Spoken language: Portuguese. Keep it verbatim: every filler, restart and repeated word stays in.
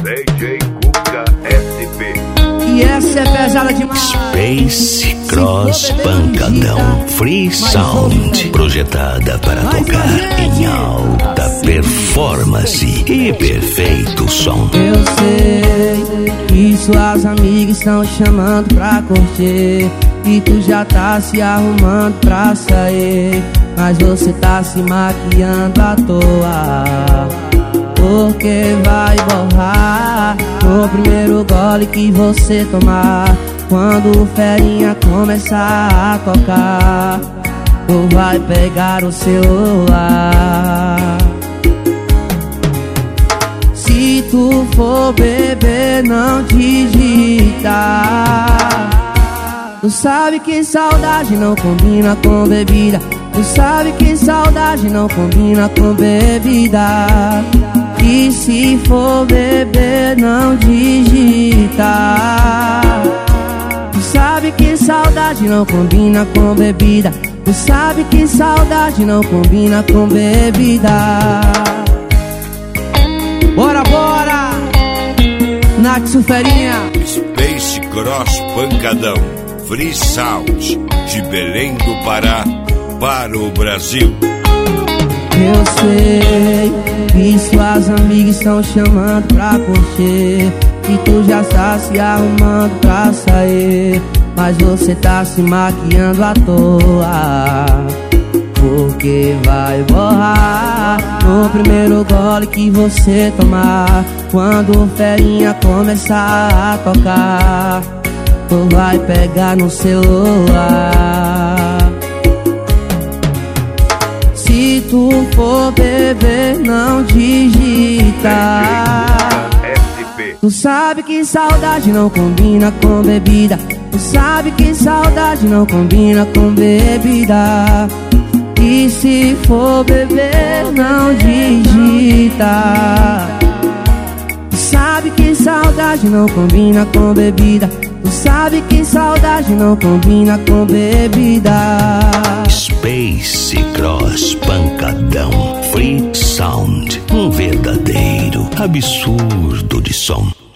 D J Cuca S P. E essa é pesada demais. Space Cross Pancadão Free Sound, projetada para tocar em alta performance e perfeito som. Eu sei que suas amigas estão chamando pra curtir, e tu já tá se arrumando pra sair, mas você tá se maquiando à toa, porque vai borrar no primeiro gole que você tomar. Quando o ferinha começar a tocar, tu vai pegar o celular. Se tu for beber, não digita. Tu sabe que saudade não combina com bebida. Tu sabe que saudade não combina com bebida. E se for beber, não digita. Tu sabe que saudade não combina com bebida. Tu sabe que saudade não combina com bebida. Bora, bora! Nath Ferinha. Space Cross Pancadão Free Sound, de Belém do Pará para o Brasil. Eu sei que suas amigas estão chamando pra curtir, e tu já tá se arrumando pra sair, mas você tá se maquiando à toa, porque vai borrar no primeiro gole que você tomar. Quando o ferinha começar a tocar, tu vai pegar no celular. Se tu for beber, não digita. Tu sabe que saudade não combina com bebida. Tu sabe que saudade não combina com bebida. E se for beber, não digita. Tu sabe que saudade não combina com bebida. Tu sabe que saudade não combina com bebida. Space Cross Pancadão Free Sound, um verdadeiro absurdo de som.